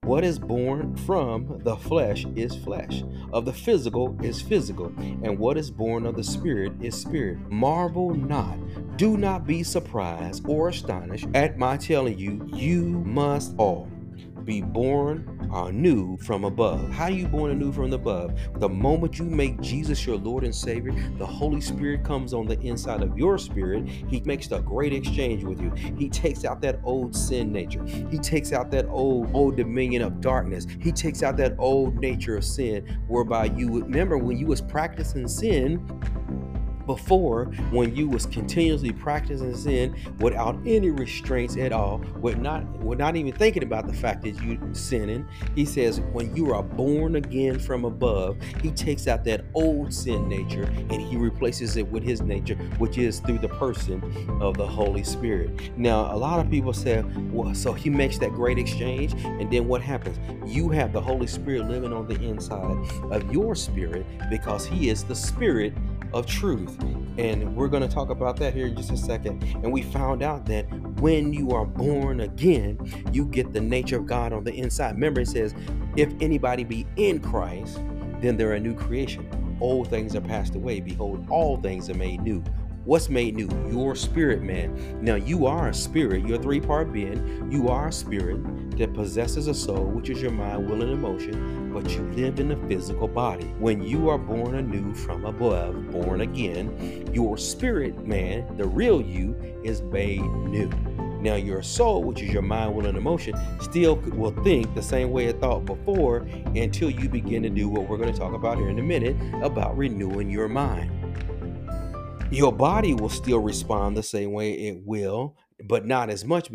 What is born from the flesh is flesh, of the physical is physical, and what is born of the spirit is spirit. Marvel not, do not be surprised or astonished at my telling you, you must all be born anew from above. How are you born anew from above? The moment you make Jesus your Lord and Savior, the Holy Spirit comes on the inside of your spirit. He makes a great exchange with you. He takes out that old sin nature. He takes out that old dominion of darkness. He takes out that old nature of sin, whereby you would remember when you was practicing sin before, when you was continuously practicing sin without any restraints at all, with not even thinking about the fact that you sinning. He says when you are born again from above, he takes out that old sin nature and he replaces it with his nature, which is through the person of the Holy Spirit. Now, a lot of people say, well, so he makes that great exchange, and then what happens? You have the Holy Spirit living on the inside of your spirit, because he is the Spirit of truth. And we're going to talk about that here in just a second. And we found out that when you are born again, you get the nature of God on the inside. Remember, it says, if anybody be in Christ, then they're a new creation. Old things are passed away. Behold, all things are made new. What's made new? Your spirit, man. Now, you are a spirit. You're a three-part being. You are a spirit that possesses a soul, which is your mind, will, and emotion, but you live in a physical body. When you are born anew from above, born again, your spirit, man, the real you, is made new. Now, your soul, which is your mind, will, and emotion, still will think the same way it thought before, until you begin to do what we're going to talk about here in a minute, about renewing your mind. Your body will still respond the same way it will, but not as much,